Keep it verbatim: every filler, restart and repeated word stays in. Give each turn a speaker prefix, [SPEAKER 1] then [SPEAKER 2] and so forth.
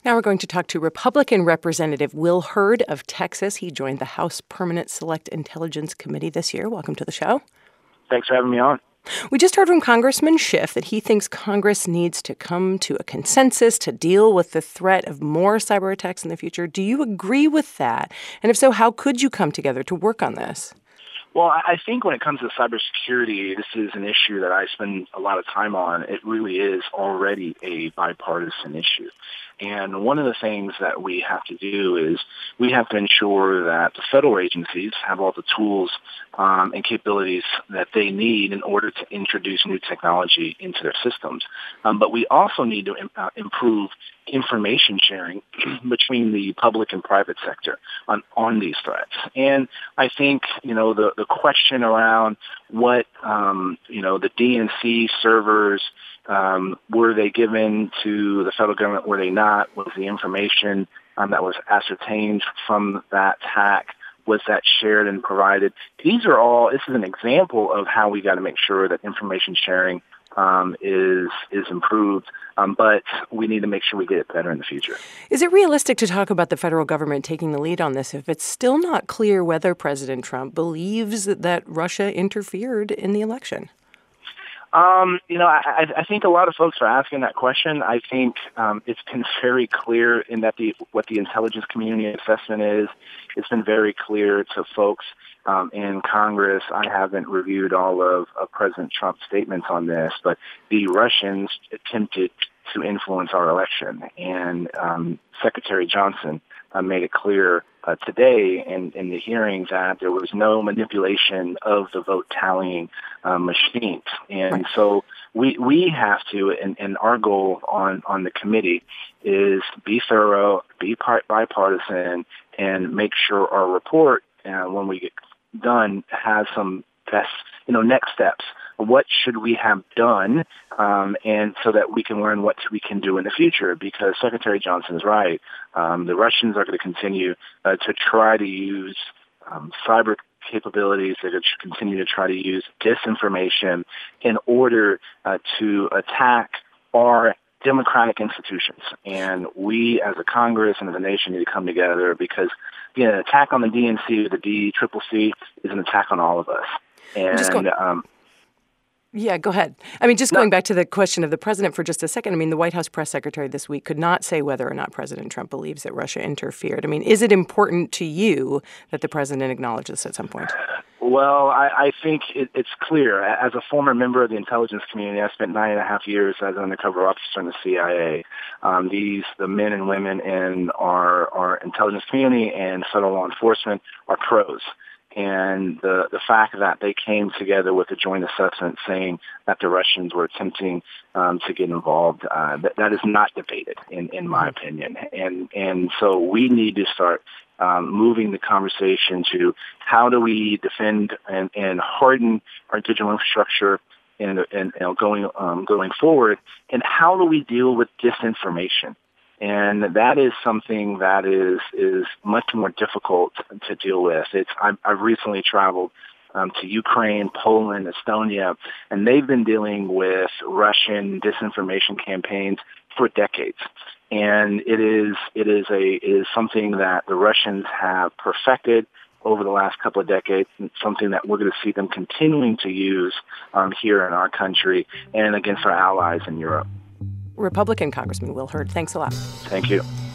[SPEAKER 1] Now we're going to talk to Republican Representative Will Hurd of Texas. He joined the House Permanent Select Intelligence Committee this year. Welcome to the show.
[SPEAKER 2] Thanks for having me on.
[SPEAKER 1] We just heard from Congressman Schiff that he thinks Congress needs to come to a consensus to deal with the threat of more cyber attacks in the future. Do you agree with that? And if so, how could you come together to work on this?
[SPEAKER 2] Well, I think when it comes to cybersecurity, this is an issue that I spend a lot of time on. It really is already a bipartisan issue. And one of the things that we have to do is we have to ensure that the federal agencies have all the tools um, and capabilities that they need in order to introduce new technology into their systems. Um, but we also need to im- uh, improve information sharing between the public and private sector on, on these threats. And I think, you know, the, the question around what, um, you know, the D N C servers, um, were they given to the federal government, were they not? Was the information um, that was ascertained from that hack, was that shared and provided? These are all, this is an example of how we got to make sure that information sharing Um, is is improved, um, but we need to make sure we get it better in the future.
[SPEAKER 1] Is it realistic to talk about the federal government taking the lead on this if it's still not clear whether President Trump believes that Russia interfered in the election?
[SPEAKER 2] Um, you know, I, I think a lot of folks are asking that question. I think um, it's been very clear in that the what the intelligence community assessment is. It's been very clear to folks um, in Congress. I haven't reviewed all of, of President Trump's statements on this, but the Russians attempted to influence our election, and um, Secretary Johnson uh, made it clear uh, today in, in the hearing that there was no manipulation of the vote tallying uh, machines. And so we we have to, and, and our goal on, on the committee is be thorough, be part, bipartisan, and make sure our report, uh, when we get done, has some best, you know, next steps. What should we have done, um, and so that we can learn what we can do in the future? Because Secretary Johnson is right. Um, the Russians are going to continue uh, to try to use um, cyber capabilities. They're going to continue to try to use disinformation in order uh, to attack our democratic institutions. And we, as a Congress and as a nation, need to come together because, again, an attack on the D N C or the D Triple C is an attack on all of us. And um,
[SPEAKER 1] Yeah, go ahead. I mean, just going back to the question of the president for just a second, I mean, the White House press secretary this week could not say whether or not President Trump believes that Russia interfered. I mean, is it important to you that the president acknowledge this at some point?
[SPEAKER 2] Well, I, I think it, it's clear. As a former member of the intelligence community, I spent nine and a half years as an undercover officer in the C I A. Um, these, the men and women in our, our intelligence community and federal law enforcement are pros. And the, the fact that they came together with a joint assessment saying that the Russians were attempting um, to get involved, uh, that, that is not debated, in, in my opinion. And and so we need to start um, moving the conversation to how do we defend and, and harden our digital infrastructure and, and, and going um, going forward, and how do we deal with disinformation? And that is something that is is much more difficult to deal with. It's I've, I've recently traveled um, to Ukraine, Poland, Estonia, and they've been dealing with Russian disinformation campaigns for decades. And it is it is a it is something that the Russians have perfected over the last couple of decades, and something that we're going to see them continuing to use um, here in our country and against our allies in Europe.
[SPEAKER 1] Republican Congressman Will Hurd, thanks a lot.
[SPEAKER 2] Thank you.